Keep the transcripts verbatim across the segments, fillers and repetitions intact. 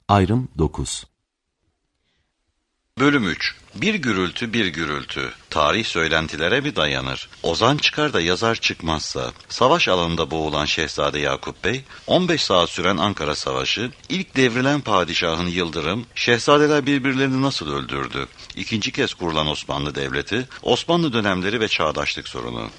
Ayrım dokuz. Bölüm üç. Bir gürültü bir gürültü. Tarih söylentilere mi dayanır? Ozan çıkar da yazar çıkmazsa. Savaş alanında boğulan Şehzade Yakup Bey, on beş saat süren Ankara Savaşı, ilk devrilen padişahın Yıldırım, şehzadeler birbirlerini nasıl öldürdü? İkinci kez kurulan Osmanlı Devleti, Osmanlı dönemleri ve çağdaşlık sorunu.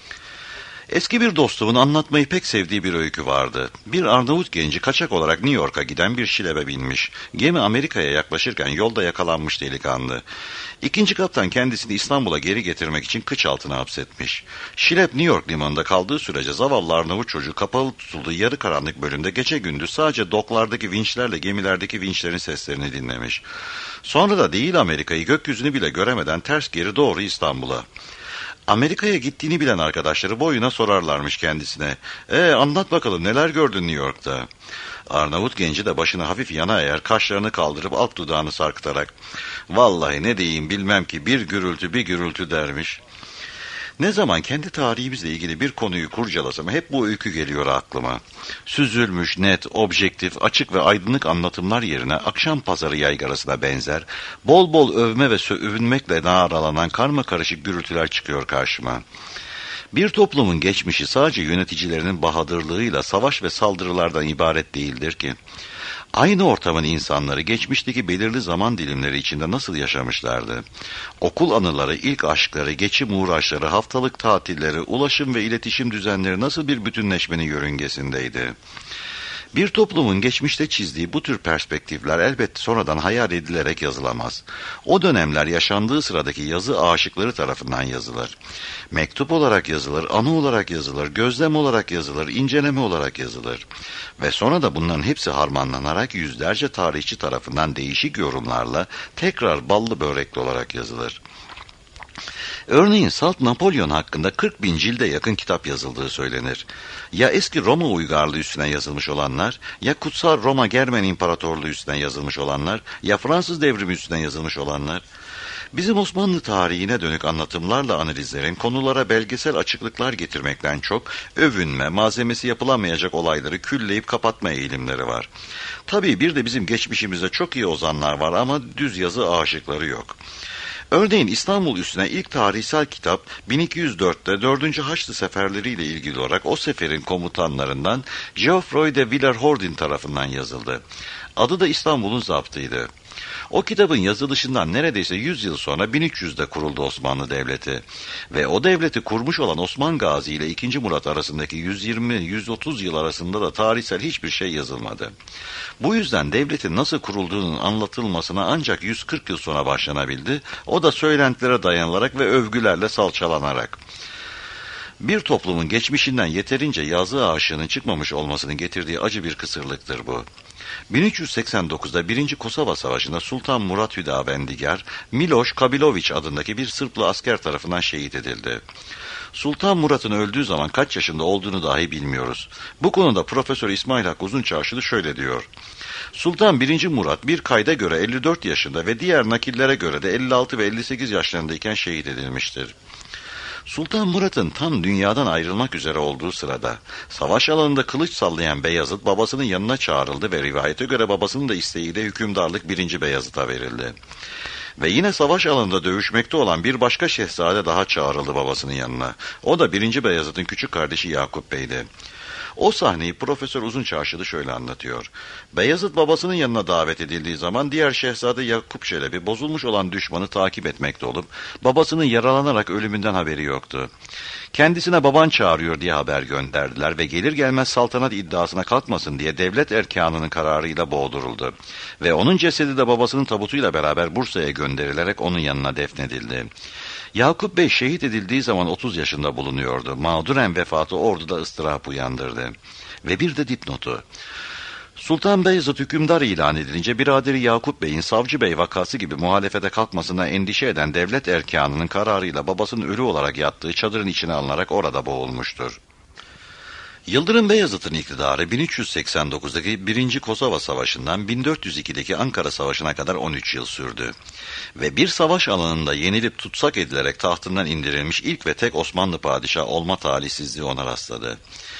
Eski bir dostumun anlatmayı pek sevdiği bir öykü vardı. Bir Arnavut genci kaçak olarak New York'a giden bir şilebe binmiş. Gemi Amerika'ya yaklaşırken yolda yakalanmış delikanlı. İkinci kaptan kendisini İstanbul'a geri getirmek için kıç altına hapsetmiş. Şilep New York limanında kaldığı sürece zavallı Arnavut çocuğu kapalı tutulduğu yarı karanlık bölümde gece gündüz sadece doklardaki vinçlerle gemilerdeki vinçlerin seslerini dinlemiş. Sonra da değil Amerika'yı, gökyüzünü bile göremeden ters geri doğru İstanbul'a. Amerika'ya gittiğini bilen arkadaşları boyuna sorarlarmış kendisine. E anlat bakalım neler gördün New York'ta? Arnavut genci de başını hafif yana eğer, kaşlarını kaldırıp alt dudağını sarkıtarak vallahi ne diyeyim bilmem ki, bir gürültü bir gürültü dermiş. Ne zaman kendi tarihimizle ilgili bir konuyu kurcalasam hep bu öykü geliyor aklıma. Süzülmüş, net, objektif, açık ve aydınlık anlatımlar yerine akşam pazarı yaygarasına benzer, bol bol övme ve övünmekle naralanan karmakarışık gürültüler çıkıyor karşıma. Bir toplumun geçmişi sadece yöneticilerinin bahadırlığıyla savaş ve saldırılardan ibaret değildir ki. Aynı ortamın insanları geçmişteki belirli zaman dilimleri içinde nasıl yaşamışlardı? Okul anıları, ilk aşkları, geçim uğraşları, haftalık tatilleri, ulaşım ve iletişim düzenleri nasıl bir bütünleşmenin yörüngesindeydi? Bir toplumun geçmişte çizdiği bu tür perspektifler elbette sonradan hayal edilerek yazılamaz. O dönemler yaşandığı sıradaki yazı aşıkları tarafından yazılır. Mektup olarak yazılır, anı olarak yazılır, gözlem olarak yazılır, inceleme olarak yazılır. Ve sonra da bunların hepsi harmanlanarak yüzlerce tarihçi tarafından değişik yorumlarla tekrar ballı börekli olarak yazılır. Örneğin Salt Napolyon hakkında kırk bin cilde yakın kitap yazıldığı söylenir. Ya eski Roma uygarlığı üstüne yazılmış olanlar, ya Kutsal Roma Germen İmparatorluğu üstüne yazılmış olanlar, ya Fransız devrimi üstüne yazılmış olanlar. Bizim Osmanlı tarihine dönük anlatımlarla analizlerin konulara belgesel açıklıklar getirmekten çok övünme, malzemesi yapılamayacak olayları külleyip kapatma eğilimleri var. Tabii bir de bizim geçmişimizde çok iyi ozanlar var ama düz yazı aşıkları yok. Örneğin İstanbul üstüne ilk tarihsel kitap bin iki yüz dörtte dördüncü Haçlı seferleriyle ilgili olarak o seferin komutanlarından Geoffroy de Villehardouin tarafından yazıldı. Adı da İstanbul'un zaptıydı. O kitabın yazılışından neredeyse yüz yıl sonra bin üç yüzde kuruldu Osmanlı Devleti. Ve o devleti kurmuş olan Osman Gazi ile ikinci Murat arasındaki yüz yirmi yüz otuz yıl arasında da tarihsel hiçbir şey yazılmadı. Bu yüzden devletin nasıl kurulduğunun anlatılmasına ancak yüz kırk yıl sonra başlanabildi. O da söylentilere dayanılarak ve övgülerle salçalanarak. Bir toplumun geçmişinden yeterince yazı aşığının çıkmamış olmasının getirdiği acı bir kısırlıktır bu. bin üç yüz seksen dokuzda birinci Kosova Savaşı'nda Sultan Murat Hüdavendigar, Miloš Kabilović adındaki bir Sırplı asker tarafından şehit edildi. Sultan Murat'ın öldüğü zaman kaç yaşında olduğunu dahi bilmiyoruz. Bu konuda Profesör İsmail Hakkı Uzunçarşılı şöyle diyor. Sultan birinci Murat bir kayda göre elli dört yaşında ve diğer nakillere göre de elli altı ve elli sekiz yaşlarındayken şehit edilmiştir. Sultan Murat'ın tam dünyadan ayrılmak üzere olduğu sırada savaş alanında kılıç sallayan Beyazıt babasının yanına çağrıldı ve rivayete göre babasının da isteğiyle hükümdarlık birinci Beyazıt'a verildi. Ve yine savaş alanında dövüşmekte olan bir başka şehzade daha çağrıldı babasının yanına. O da birinci Beyazıt'ın küçük kardeşi Yakup Bey'di. O sahneyi Profesör Uzunçarşılı şöyle anlatıyor. Beyazıt babasının yanına davet edildiği zaman diğer şehzade Yakup Çelebi bozulmuş olan düşmanı takip etmekte olup babasının yaralanarak ölümünden haberi yoktu. Kendisine baban çağırıyor diye haber gönderdiler ve gelir gelmez saltanat iddiasına kalkmasın diye devlet erkanının kararıyla boğduruldu. Ve onun cesedi de babasının tabutuyla beraber Bursa'ya gönderilerek onun yanına defnedildi. Yakup Bey şehit edildiği zaman otuz yaşında bulunuyordu. Mağduren vefatı orduda ıstırap uyandırdı. Ve bir de dipnotu. Sultan Beyazıt hükümdar ilan edilince biraderi Yakup Bey'in Savcı Bey vakası gibi muhalefete kalkmasına endişe eden devlet erkanının kararıyla babasının ölü olarak yattığı çadırın içine alınarak orada boğulmuştur. Yıldırım Beyazıt'ın iktidarı bin üç yüz seksen dokuzdaki birinci Kosova Savaşı'ndan bin dört yüz ikideki Ankara Savaşı'na kadar on üç yıl sürdü. Ve bir savaş alanında yenilip tutsak edilerek tahtından indirilmiş ilk ve tek Osmanlı padişahı olma talihsizliği ona rastladı.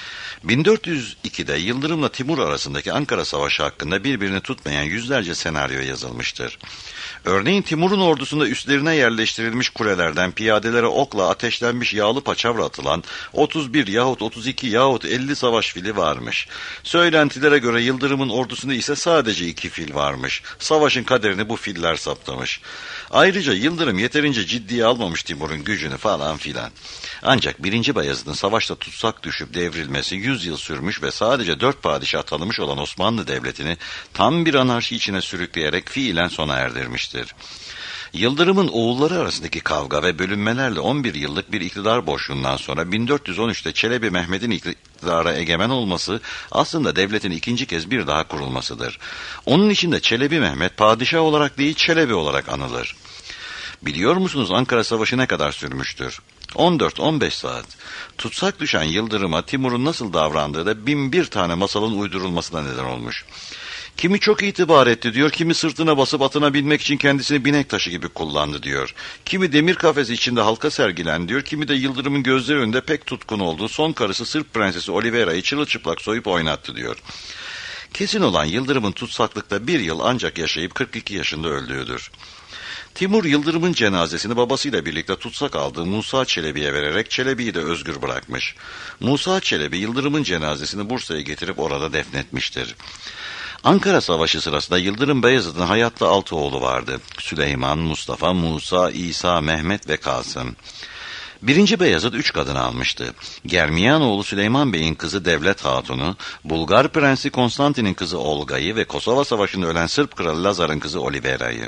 bin dört yüz ikide Yıldırım'la Timur arasındaki Ankara Savaşı hakkında birbirini tutmayan yüzlerce senaryo yazılmıştır. Örneğin Timur'un ordusunda üstlerine yerleştirilmiş kulelerden piyadelere okla ateşlenmiş yağlı paçavra atılan otuz bir yahut otuz iki yahut elli savaş fili varmış. Söylentilere göre Yıldırım'ın ordusunda ise sadece iki fil varmış. Savaşın kaderini bu filler saptamış. Ayrıca Yıldırım yeterince ciddiye almamış Timur'un gücünü falan filan. Ancak birinci Bayezid'in savaşta tutsak düşüp devrilmesi yüz yıl sürmüş ve sadece dört padişah tanımış olan Osmanlı Devleti'ni tam bir anarşi içine sürükleyerek fiilen sona erdirmiştir. Yıldırım'ın oğulları arasındaki kavga ve bölünmelerle on bir yıllık bir iktidar boşluğundan sonra bin dört yüz on üçte Çelebi Mehmet'in iktidara egemen olması aslında devletin ikinci kez bir daha kurulmasıdır. Onun için de Çelebi Mehmet padişah olarak değil Çelebi olarak anılır. Biliyor musunuz Ankara Savaşı ne kadar sürmüştür? on dört on beş saat. Tutsak düşen Yıldırım'a Timur'un nasıl davrandığı da bin bir tane masalın uydurulmasına neden olmuş. Kimi çok itibar etti diyor, kimi sırtına basıp atına binmek için kendisini binek taşı gibi kullandı diyor. Kimi demir kafesi içinde halka sergilen diyor, kimi de Yıldırım'ın gözleri önünde pek tutkun olduğu son karısı Sırp Prensesi Oliveira'yı çırılçıplak soyup oynattı diyor. Kesin olan Yıldırım'ın tutsaklıkta bir yıl ancak yaşayıp kırk iki yaşında öldüğüdür. Timur Yıldırım'ın cenazesini babasıyla birlikte tutsak aldığı Musa Çelebi'ye vererek Çelebi'yi de özgür bırakmış. Musa Çelebi Yıldırım'ın cenazesini Bursa'ya getirip orada defnetmiştir. Ankara Savaşı sırasında Yıldırım Beyazıt'ın hayatta altı oğlu vardı. Süleyman, Mustafa, Musa, İsa, Mehmet ve Kasım. Birinci Beyazıt üç kadın almıştı. Germiyanoğlu Süleyman Bey'in kızı Devlet Hatun'u, Bulgar Prensi Konstantin'in kızı Olga'yı ve Kosova Savaşı'nda ölen Sırp Kralı Lazar'ın kızı Oliveira'yı.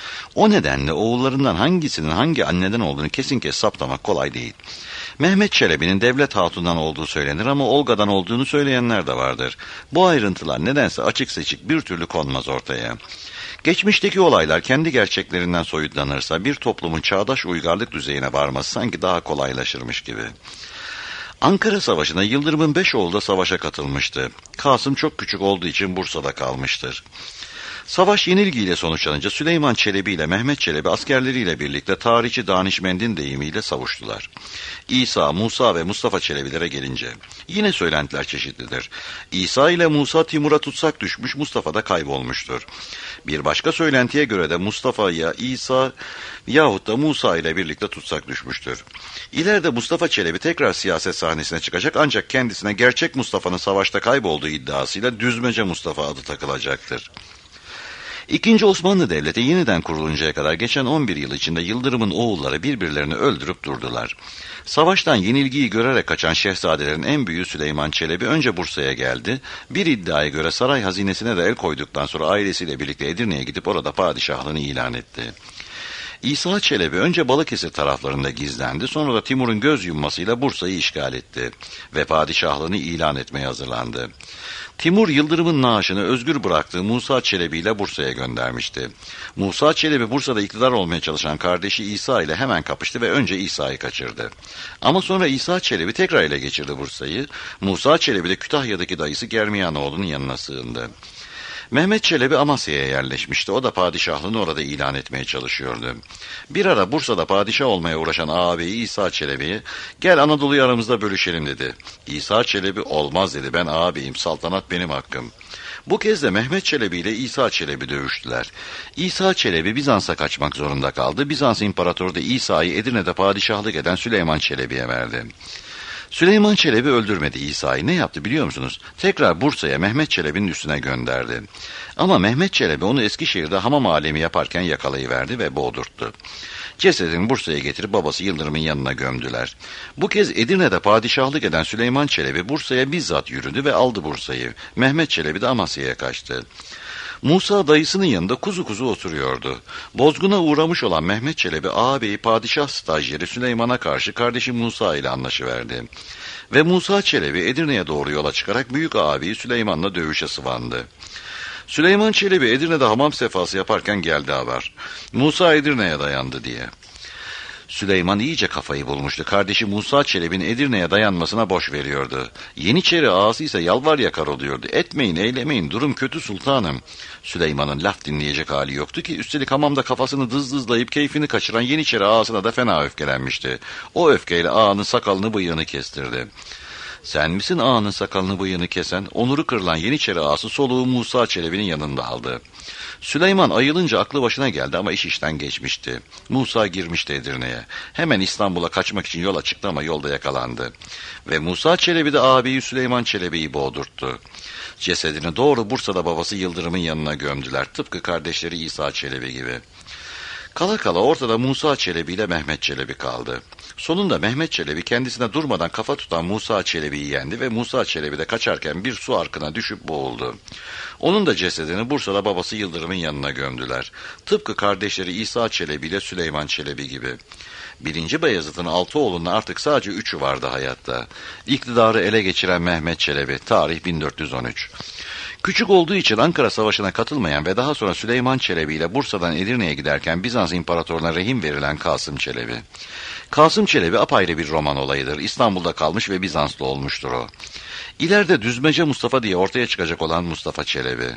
O nedenle oğullarından hangisinin hangi anneden olduğunu kesin kes saptamak kolay değil. Mehmet Çelebi'nin Devlet Hatun'dan olduğu söylenir ama Olga'dan olduğunu söyleyenler de vardır. Bu ayrıntılar nedense açık seçik bir türlü konmaz ortaya. Geçmişteki olaylar kendi gerçeklerinden soyutlanırsa bir toplumun çağdaş uygarlık düzeyine varması sanki daha kolaylaşırmış gibi. Ankara Savaşı'nda Yıldırım'ın beş oğlu da savaşa katılmıştı. Kasım çok küçük olduğu için Bursa'da kalmıştır. Savaş yenilgiyle sonuçlanınca Süleyman Çelebi ile Mehmet Çelebi askerleriyle birlikte tarihçi Danişmend'in deyimiyle savuştular. İsa, Musa ve Mustafa Çelebilere gelince yine söylentiler çeşitlidir. İsa ile Musa Timur'a tutsak düşmüş, Mustafa da kaybolmuştur. Bir başka söylentiye göre de Mustafa ya İsa yahut da Musa ile birlikte tutsak düşmüştür. İleride Mustafa Çelebi tekrar siyaset sahnesine çıkacak ancak kendisine gerçek Mustafa'nın savaşta kaybolduğu iddiasıyla Düzmece Mustafa adı takılacaktır. İkinci Osmanlı Devleti yeniden kuruluncaya kadar geçen on bir yıl içinde Yıldırım'ın oğulları birbirlerini öldürüp durdular. Savaştan yenilgiyi görerek kaçan şehzadelerin en büyüğü Süleyman Çelebi önce Bursa'ya geldi. Bir iddiaya göre saray hazinesine de el koyduktan sonra ailesiyle birlikte Edirne'ye gidip orada padişahlığını ilan etti. İsa Çelebi önce Balıkesir taraflarında gizlendi, sonra da Timur'un göz yummasıyla Bursa'yı işgal etti ve padişahlığını ilan etmeye hazırlandı. Timur Yıldırım'ın naaşını özgür bıraktığı Musa Çelebi ile Bursa'ya göndermişti. Musa Çelebi Bursa'da iktidar olmaya çalışan kardeşi İsa ile hemen kapıştı ve önce İsa'yı kaçırdı. Ama sonra İsa Çelebi tekrar ele geçirdi Bursa'yı. Musa Çelebi de Kütahya'daki dayısı Germiyanoğlu'nun yanına sığındı. Mehmet Çelebi Amasya'ya yerleşmişti. O da padişahlığını orada ilan etmeye çalışıyordu. Bir ara Bursa'da padişah olmaya uğraşan ağabeyi İsa Çelebi'ye "Gel Anadolu'yu aramızda bölüşelim" dedi. İsa Çelebi "Olmaz" dedi. "Ben ağabeyim, saltanat benim hakkım." Bu kez de Mehmet Çelebi ile İsa Çelebi dövüştüler. İsa Çelebi Bizans'a kaçmak zorunda kaldı. Bizans İmparatoru da İsa'yı Edirne'de padişahlık eden Süleyman Çelebi'ye verdi. Süleyman Çelebi öldürmedi İsa'yı. Ne yaptı biliyor musunuz? Tekrar Bursa'ya Mehmet Çelebi'nin üstüne gönderdi. Ama Mehmet Çelebi onu Eskişehir'de hamam alemi yaparken yakalayıverdi ve boğdurttu. Cesedini Bursa'ya getirip babası Yıldırım'ın yanına gömdüler. Bu kez Edirne'de padişahlık eden Süleyman Çelebi Bursa'ya bizzat yürüdü ve aldı Bursa'yı. Mehmet Çelebi de Amasya'ya kaçtı. Musa dayısının yanında kuzu kuzu oturuyordu. Bozguna uğramış olan Mehmet Çelebi ağabeyi padişah stajyeri Süleyman'a karşı kardeşi Musa ile anlaşıverdi. Ve Musa Çelebi Edirne'ye doğru yola çıkarak büyük ağabeyi Süleyman'la dövüşe sıvandı. Süleyman Çelebi Edirne'de hamam sefası yaparken geldi haber. Musa Edirne'ye dayandı diye. Süleyman iyice kafayı bulmuştu. Kardeşi Musa Çelebi'nin Edirne'ye dayanmasına boş veriyordu. Yeniçeri ağası ise yalvar yakar oluyordu. "Etmeyin, eylemeyin, durum kötü sultanım." Süleyman'ın laf dinleyecek hali yoktu ki, üstelik hamamda kafasını dızdızlayıp keyfini kaçıran Yeniçeri ağasına da fena öfkelenmişti. O öfkeyle ağanın sakalını bıyığını kestirdi. Sen misin ağanın sakalını bıyığını kesen? Onuru kırılan Yeniçeri ağası soluğu Musa Çelebi'nin yanında aldı. Süleyman ayılınca aklı başına geldi ama iş işten geçmişti. Musa girmişti Edirne'ye. Hemen İstanbul'a kaçmak için yola çıktı ama yolda yakalandı. Ve Musa Çelebi de ağabeyi Süleyman Çelebi'yi boğdurttu. Cesedini doğru Bursa'da babası Yıldırım'ın yanına gömdüler. Tıpkı kardeşleri İsa Çelebi gibi. Kala kala ortada Musa Çelebi ile Mehmet Çelebi kaldı. Sonunda Mehmet Çelebi kendisine durmadan kafa tutan Musa Çelebi'yi yendi ve Musa Çelebi de kaçarken bir su arkına düşüp boğuldu. Onun da cesedini Bursa'da babası Yıldırım'ın yanına gömdüler. Tıpkı kardeşleri İsa Çelebi ile Süleyman Çelebi gibi. Birinci Beyazıt'ın altı oğlunun artık sadece üçü vardı hayatta. İktidarı ele geçiren Mehmet Çelebi, tarih bin dört yüz on üç. Küçük olduğu için Ankara Savaşı'na katılmayan ve daha sonra Süleyman Çelebi ile Bursa'dan Edirne'ye giderken Bizans İmparatorluğu'na rehin verilen Kasım Çelebi. Kasım Çelebi apayrı bir roman olayıdır. İstanbul'da kalmış ve Bizanslı olmuştur o. İleride Düzmece Mustafa diye ortaya çıkacak olan Mustafa Çelebi.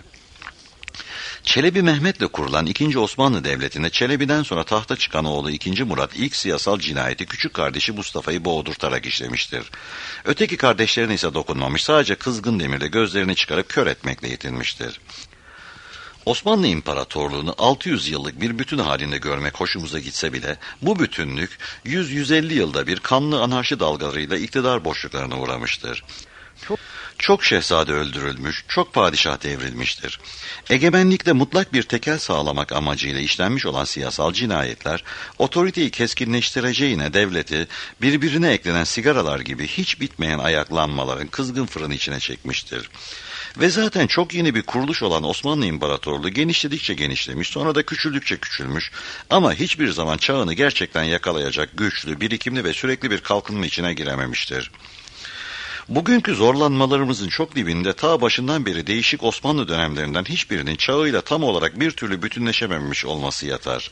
Çelebi Mehmet'le kurulan ikinci. Osmanlı Devleti'nde Çelebi'den sonra tahta çıkan oğlu ikinci. Murat ilk siyasal cinayeti küçük kardeşi Mustafa'yı boğdurtarak işlemiştir. Öteki kardeşlerine ise dokunmamış, sadece kızgın demirle gözlerini çıkarıp kör etmekle yetinmiştir. Osmanlı İmparatorluğu'nu altı yüz yıllık bir bütün halinde görmek hoşumuza gitse bile bu bütünlük yüz yüz elli yılda bir kanlı anarşi dalgalarıyla iktidar boşluklarına uğramıştır. Çok, çok şehzade öldürülmüş, çok padişah devrilmiştir. Egemenlikte mutlak bir tekel sağlamak amacıyla işlenmiş olan siyasal cinayetler, otoriteyi keskinleştireceğine devleti birbirine eklenen sigaralar gibi hiç bitmeyen ayaklanmaların kızgın fırını içine çekmiştir. Ve zaten çok yeni bir kuruluş olan Osmanlı İmparatorluğu genişledikçe genişlemiş, sonra da küçüldükçe küçülmüş ama hiçbir zaman çağını gerçekten yakalayacak güçlü, birikimli ve sürekli bir kalkınma içine girememiştir. Bugünkü zorlanmalarımızın çok dibinde ta başından beri değişik Osmanlı dönemlerinden hiçbirinin çağıyla tam olarak bir türlü bütünleşememiş olması yatar.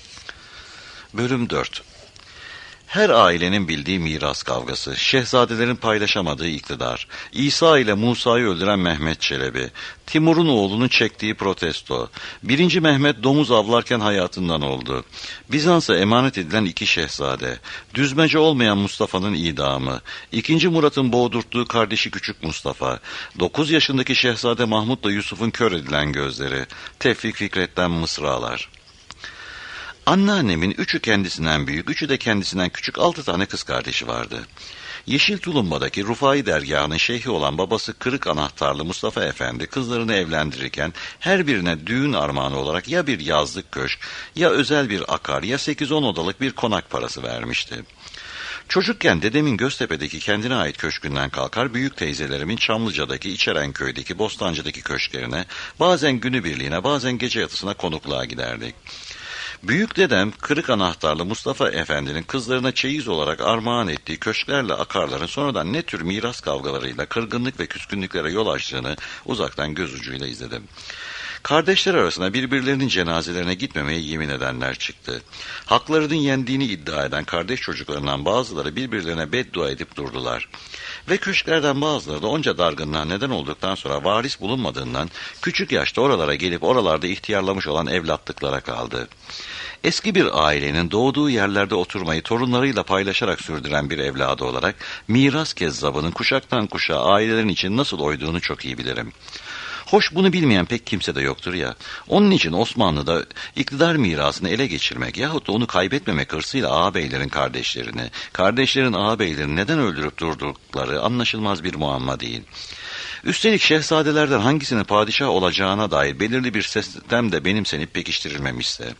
Bölüm dört. Her ailenin bildiği miras kavgası, şehzadelerin paylaşamadığı iktidar, İsa ile Musa'yı öldüren Mehmet Çelebi, Timur'un oğlunun çektiği protesto, birinci. Mehmet domuz avlarken hayatından oldu, Bizans'a emanet edilen iki şehzade, düzmece olmayan Mustafa'nın idamı, ikinci. Murat'ın boğdurttuğu kardeşi küçük Mustafa, dokuz yaşındaki şehzade Mahmut'la Yusuf'un kör edilen gözleri, Tevfik Fikret'ten mısralar. Anneannemin üçü kendisinden büyük, üçü de kendisinden küçük altı tane kız kardeşi vardı. Yeşil Tulumba'daki Rufai dergahının şeyhi olan babası Kırık Anahtarlı Mustafa Efendi kızlarını evlendirirken her birine düğün armağanı olarak ya bir yazlık köşk, ya özel bir akar, ya sekiz on odalık bir konak parası vermişti. Çocukken dedemin Göztepe'deki kendine ait köşkünden kalkar, büyük teyzelerimin Çamlıca'daki, İçerenköy'deki, Bostancı'daki köşklerine, bazen günübirliğine, bazen gece yatısına konukluğa giderdik. Büyük dedem Kırık Anahtarlı Mustafa Efendi'nin kızlarına çeyiz olarak armağan ettiği köşklerle akarların sonradan ne tür miras kavgalarıyla kırgınlık ve küskünlüklere yol açtığını uzaktan göz ucuyla izledim. Kardeşler arasında birbirlerinin cenazelerine gitmemeye yemin edenler çıktı. Haklarının yendiğini iddia eden kardeş çocuklarından bazıları birbirlerine beddua edip durdular. Ve köşklerden bazıları da onca dargınlığa neden olduktan sonra varis bulunmadığından küçük yaşta oralara gelip oralarda ihtiyarlamış olan evlatlıklara kaldı. Eski bir ailenin doğduğu yerlerde oturmayı torunlarıyla paylaşarak sürdüren bir evladı olarak miras kezzabının kuşaktan kuşağa ailelerin için nasıl oyduğunu çok iyi bilirim. Hoş bunu bilmeyen pek kimse de yoktur ya. Onun için Osmanlı'da iktidar mirasını ele geçirmek yahut da onu kaybetmemek hırsıyla ağabeylerin kardeşlerini, kardeşlerin ağabeylerini neden öldürüp durdukları anlaşılmaz bir muamma değil. Üstelik şehzadelerden hangisinin padişah olacağına dair belirli bir sistem de benimsenip pekiştirilmemişse.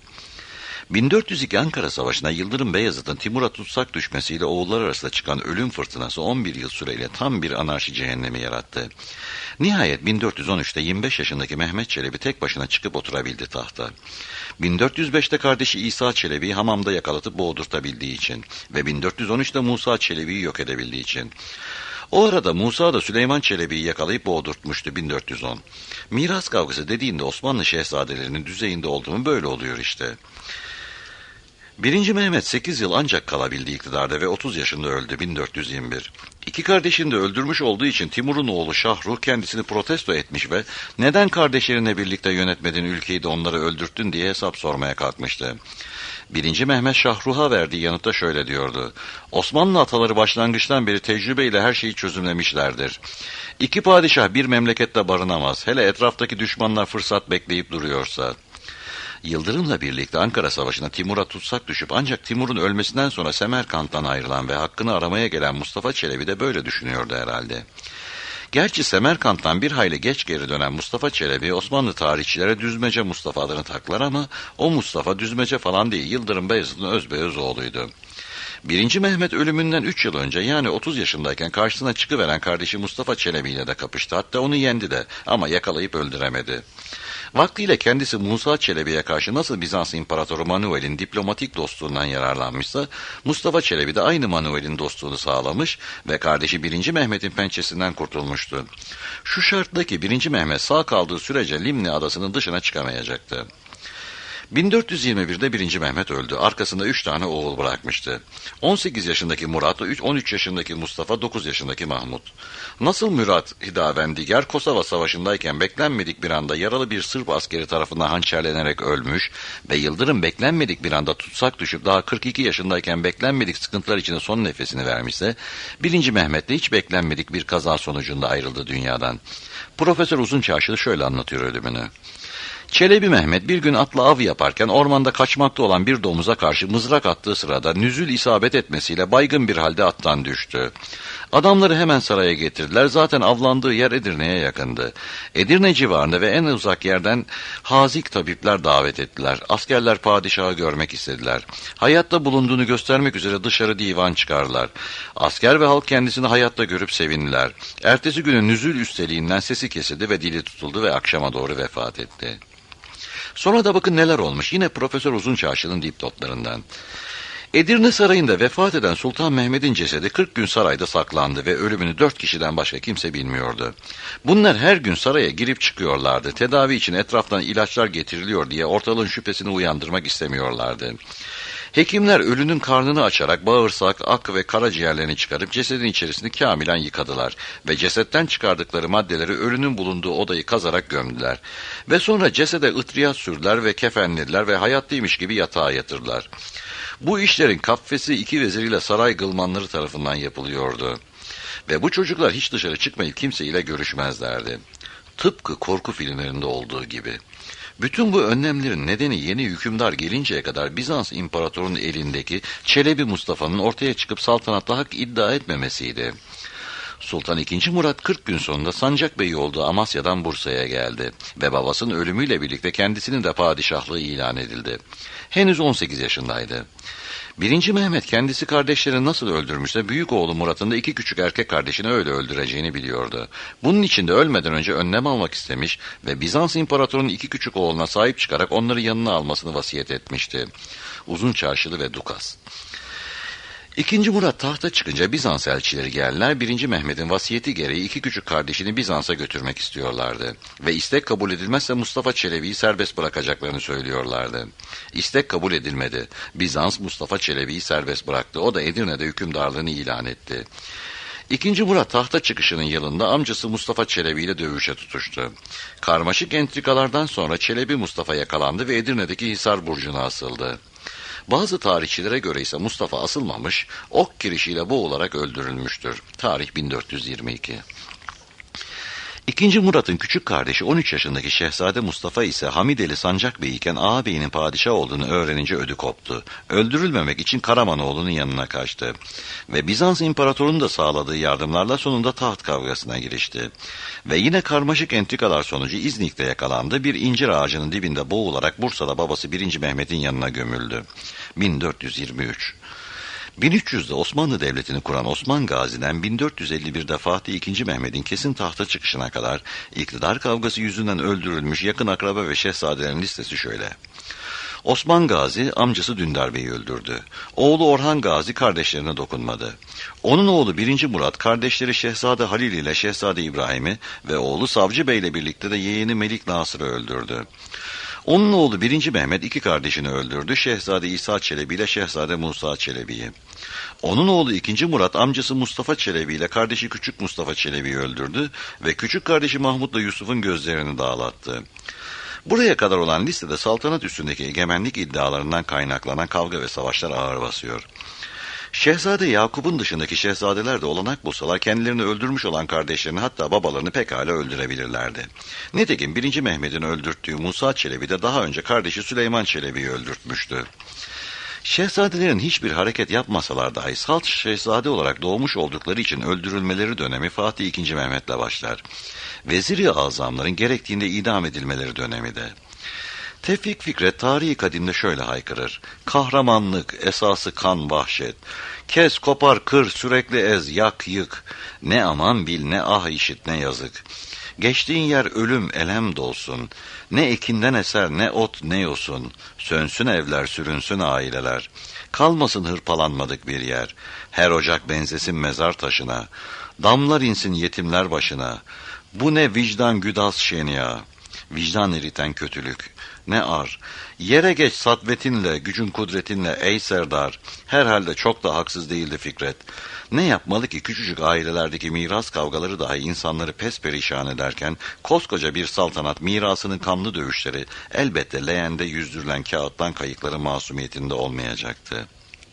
bin dört yüz iki Ankara Savaşı'na Yıldırım Beyazıt'ın Timur'a tutsak düşmesiyle oğullar arasında çıkan ölüm fırtınası on bir yıl süreyle tam bir anarşi cehennemi yarattı. Nihayet bin dört yüz on üçte yirmi beş yaşındaki Mehmet Çelebi tek başına çıkıp oturabildi tahta. bin dört yüz beşte kardeşi İsa Çelebi'yi hamamda yakalatıp boğdurtabildiği için ve bin dört yüz on üçte Musa Çelebi'yi yok edebildiği için. O arada Musa da Süleyman Çelebi'yi yakalayıp boğdurtmuştu bin dört yüz on. Miras kavgası dediğinde Osmanlı şehzadelerinin düzeyinde olduğumu böyle oluyor işte. birinci. Mehmet sekiz yıl ancak kalabildi iktidarda ve otuz yaşında öldü bin dört yüz yirmi bir. İki kardeşini de öldürmüş olduğu için Timur'un oğlu Şahruh kendisini protesto etmiş ve neden kardeşlerinle birlikte yönetmedin ülkeyi de onları öldürttün diye hesap sormaya kalkmıştı. Birinci Mehmet Şahruh'a verdiği yanıtta şöyle diyordu. Osmanlı ataları başlangıçtan beri tecrübeyle her şeyi çözümlemişlerdir. İki padişah bir memlekette barınamaz. Hele etraftaki düşmanlar fırsat bekleyip duruyorsa. Yıldırım'la birlikte Ankara Savaşı'na Timur'a tutsak düşüp ancak Timur'un ölmesinden sonra Semerkant'tan ayrılan ve hakkını aramaya gelen Mustafa Çelebi de böyle düşünüyordu herhalde. Gerçi Semerkant'tan bir hayli geç geri dönen Mustafa Çelebi Osmanlı tarihçilere Düzmece Mustafa adını taklar ama o Mustafa Düzmece falan değil, Yıldırım Beyazıt'ın özbeöz oğluydu. Birinci Mehmet ölümünden üç yıl önce yani otuz yaşındayken karşısına çıkıveren kardeşi Mustafa Çelebi ile de kapıştı. Hatta onu yendi de ama yakalayıp öldüremedi. Vaktiyle kendisi Musa Çelebi'ye karşı nasıl Bizans İmparatoru Manuel'in diplomatik dostluğundan yararlanmışsa, Mustafa Çelebi de aynı Manuel'in dostluğunu sağlamış ve kardeşi birinci Mehmet'in pençesinden kurtulmuştu. Şu şartla ki birinci Mehmet sağ kaldığı sürece Limni adasının dışına çıkamayacaktı. bin dört yüz yirmi birde birinci Mehmet öldü. Arkasında üç tane oğul bırakmıştı. on sekiz yaşındaki Murat, on üç yaşındaki Mustafa, dokuz yaşındaki Mahmut. Nasıl Murat Hidavendigar Kosova Savaşı'ndayken beklenmedik bir anda yaralı bir Sırp askeri tarafından hançerlenerek ölmüş ve Yıldırım beklenmedik bir anda tutsak düşüp daha kırk iki yaşındayken beklenmedik sıkıntılar içinde son nefesini vermişse, birinci Mehmet de hiç beklenmedik bir kaza sonucunda ayrıldı dünyadan. Profesör Uzunçarşılı şöyle anlatıyor ölümünü. Çelebi Mehmet bir gün atla av yaparken ormanda kaçmakta olan bir domuza karşı mızrak attığı sırada nüzül isabet etmesiyle baygın bir halde attan düştü. Adamları hemen saraya getirdiler. Zaten avlandığı yer Edirne'ye yakındı. Edirne civarında ve en uzak yerden hazik tabipler davet ettiler. Askerler padişahı görmek istediler. Hayatta bulunduğunu göstermek üzere dışarı divan çıkardılar. Asker ve halk kendisini hayatta görüp sevindiler. Ertesi günü nüzül üsteliğinden sesi kesildi ve dili tutuldu ve akşama doğru vefat etti. Sonra da bakın neler olmuş. Yine Profesör Uzunçarşı'nın dipnotlarından. Edirne Sarayı'nda vefat eden Sultan Mehmet'in cesedi kırk gün sarayda saklandı ve ölümünü dört kişiden başka kimse bilmiyordu. Bunlar her gün saraya girip çıkıyorlardı. Tedavi için etraftan ilaçlar getiriliyor diye ortalığın şüphesini uyandırmak istemiyorlardı. Hekimler ölünün karnını açarak bağırsak, ak ve karaciğerlerini çıkarıp cesedin içerisini kamilen yıkadılar ve cesetten çıkardıkları maddeleri ölünün bulunduğu odayı kazarak gömdüler. Ve sonra cesede ıtriyat sürdüler ve kefenlediler ve hayatlıymış gibi yatağa yatırdılar. Bu işlerin kaffesi iki veziriyle saray gılmanları tarafından yapılıyordu. Ve bu çocuklar hiç dışarı çıkmayıp kimseyle görüşmezlerdi. Tıpkı korku filmlerinde olduğu gibi. Bütün bu önlemlerin nedeni yeni hükümdar gelinceye kadar Bizans imparatorunun elindeki Çelebi Mustafa'nın ortaya çıkıp saltanatta hak iddia etmemesiydi. Sultan ikinci. Murat kırk gün sonunda Sancakbeyi olduğu Amasya'dan Bursa'ya geldi ve babasının ölümüyle birlikte kendisinin de padişahlığı ilan edildi. Henüz on sekiz yaşındaydı. Birinci Mehmet kendisi kardeşlerini nasıl öldürmüşse büyük oğlu Murat'ın da iki küçük erkek kardeşini öyle öldüreceğini biliyordu. Bunun için de ölmeden önce önlem almak istemiş ve Bizans imparatorunun iki küçük oğluna sahip çıkarak onları yanına almasını vasiyet etmişti. Uzunçarşılı ve Dukas. İkinci Murat tahta çıkınca Bizans elçileri geldiler. Birinci Mehmet'in vasiyeti gereği iki küçük kardeşini Bizans'a götürmek istiyorlardı. Ve istek kabul edilmezse Mustafa Çelebi'yi serbest bırakacaklarını söylüyorlardı. İstek kabul edilmedi. Bizans Mustafa Çelebi'yi serbest bıraktı. O da Edirne'de hükümdarlığını ilan etti. İkinci Murat tahta çıkışının yılında amcası Mustafa Çelebi ile dövüşe tutuştu. Karmaşık entrikalardan sonra Çelebi Mustafa yakalandı ve Edirne'deki Hisar Burcu'na asıldı. Bazı tarihçilere göre ise Mustafa asılmamış, ok kirişiyle boğularak öldürülmüştür. Tarih bin dört yüz yirmi iki. İkinci Murat'ın küçük kardeşi on üç yaşındaki Şehzade Mustafa ise Hamideli Sancakbey iken ağabeyinin padişah olduğunu öğrenince ödü koptu. Öldürülmemek için Karamanoğlu'nun yanına kaçtı. Ve Bizans imparatorunun da sağladığı yardımlarla sonunda taht kavgasına girişti. Ve yine karmaşık entrikalar sonucu İznik'te yakalandı. Bir incir ağacının dibinde boğularak Bursa'da babası birinci Mehmet'in yanına gömüldü. bin dört yüz yirmi üç. bin üç yüzde Osmanlı Devleti'ni kuran Osman Gazi'den bin dört yüz elli birde Fatih ikinci. Mehmet'in kesin tahta çıkışına kadar iktidar kavgası yüzünden öldürülmüş yakın akraba ve şehzadelerin listesi şöyle. Osman Gazi amcası Dündar Bey'i öldürdü. Oğlu Orhan Gazi kardeşlerine dokunmadı. Onun oğlu birinci. Murat kardeşleri Şehzade Halil ile Şehzade İbrahim'i ve oğlu Savcı Bey ile birlikte de yeğeni Melik Nasır'ı öldürdü. Onun oğlu birinci. Mehmet iki kardeşini öldürdü. Şehzade İsa Çelebi ile Şehzade Musa Çelebi'yi. Onun oğlu ikinci. Murat amcası Mustafa Çelebi ile kardeşi küçük Mustafa Çelebi'yi öldürdü ve küçük kardeşi Mahmut'la Yusuf'un gözlerini dağlattı. Buraya kadar olan listede saltanat üstündeki egemenlik iddialarından kaynaklanan kavga ve savaşlar ağır basıyor. Şehzade Yakup'un dışındaki şehzadeler de olanak bulsalar kendilerini öldürmüş olan kardeşlerini, hatta babalarını pekala öldürebilirlerdi. Nitekim birinci Mehmet'in öldürttüğü Musa Çelebi de daha önce kardeşi Süleyman Çelebi'yi öldürtmüştü. Şehzadelerin hiçbir hareket yapmasalar dahi salt şehzade olarak doğmuş oldukları için öldürülmeleri dönemi Fatih ikinci Mehmet'le başlar. Vezir-i azamların gerektiğinde idam edilmeleri dönemi de. Tevfik Fikret tarihi kadimde şöyle haykırır: kahramanlık, esası kan vahşet. Kes, kopar, kır, sürekli ez, yak, yık. Ne aman bil, ne ah işit, ne yazık. Geçtiğin yer ölüm, elem dolsun. Ne ekinden eser, ne ot, ne yosun. Sönsün evler, sürünsün aileler. Kalmasın hırpalanmadık bir yer. Her ocak benzesin mezar taşına. Damlar insin yetimler başına. Bu ne vicdan güdaz şenia. Vicdan eriten kötülük. Ne ar. Yere geç satvetinle, gücün kudretinle ey Serdar. Herhalde çok da haksız değildi Fikret. Ne yapmalı ki küçücük ailelerdeki miras kavgaları dahi insanları pesperişan ederken, koskoca bir saltanat mirasının kanlı dövüşleri elbette leğende yüzdürülen kağıttan kayıkları masumiyetinde olmayacaktı.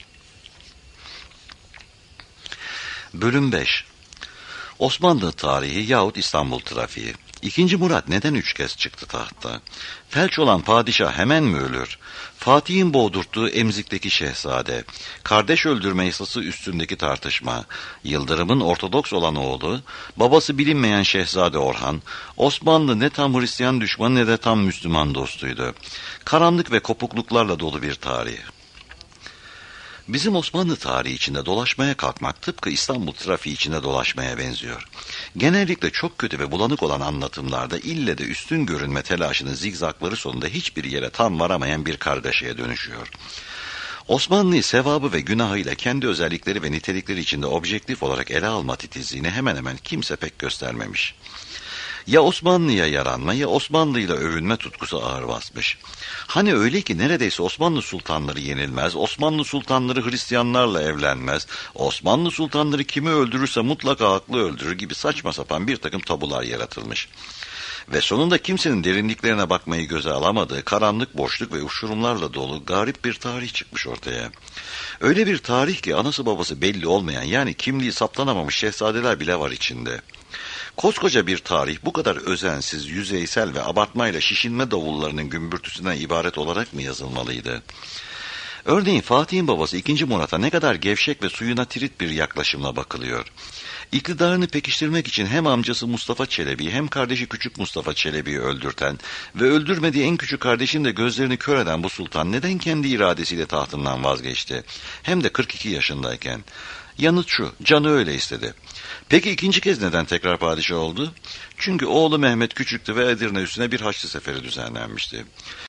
Bölüm beş. Osmanlı tarihi yahut İstanbul trafiği. İkinci Murat neden üç kez çıktı tahta? Felç olan padişah hemen mi ölür? Fatih'in boğdurttuğu emzikteki şehzade, kardeş öldürme yasası üstündeki tartışma, Yıldırım'ın Ortodoks olan oğlu, babası bilinmeyen Şehzade Orhan, Osmanlı ne tam Hristiyan düşmanı ne de tam Müslüman dostuydu. Karanlık ve kopukluklarla dolu bir tarih. Bizim Osmanlı tarihi içinde dolaşmaya kalkmak tıpkı İstanbul trafiği içinde dolaşmaya benziyor. Genellikle çok kötü ve bulanık olan anlatımlarda ille de üstün görünme telaşının zigzakları sonunda hiçbir yere tam varamayan bir kargaşaya dönüşüyor. Osmanlı'yı sevabı ve günahıyla kendi özellikleri ve nitelikleri içinde objektif olarak ele alma titizliğini hemen hemen kimse pek göstermemiş. Ya Osmanlı'ya yaranma ya Osmanlı'yla övünme tutkusu ağır basmış. Hani öyle ki neredeyse Osmanlı sultanları yenilmez, Osmanlı sultanları Hristiyanlarla evlenmez, Osmanlı sultanları kimi öldürürse mutlaka haklı öldürür gibi saçma sapan bir takım tabular yaratılmış. Ve sonunda kimsenin derinliklerine bakmayı göze alamadığı karanlık, boşluk ve uçurumlarla dolu garip bir tarih çıkmış ortaya. Öyle bir tarih ki anası babası belli olmayan, yani kimliği saptanamamış şehzadeler bile var içinde. Koskoca bir tarih bu kadar özensiz, yüzeysel ve abartmayla şişinme davullarının gümbürtüsünden ibaret olarak mı yazılmalıydı? Örneğin Fatih'in babası ikinci Murat'a ne kadar gevşek ve suyuna tirit bir yaklaşımla bakılıyor. İktidarını pekiştirmek için hem amcası Mustafa Çelebi'yi hem kardeşi Küçük Mustafa Çelebi'yi öldürten ve öldürmediği en küçük kardeşin de gözlerini kör eden bu sultan neden kendi iradesiyle tahtından vazgeçti? Hem de kırk iki yaşındayken. Yanıt şu: canı öyle istedi. Peki ikinci kez neden tekrar padişah oldu? Çünkü oğlu Mehmet küçüktü ve Edirne üstüne bir Haçlı seferi düzenlenmişti.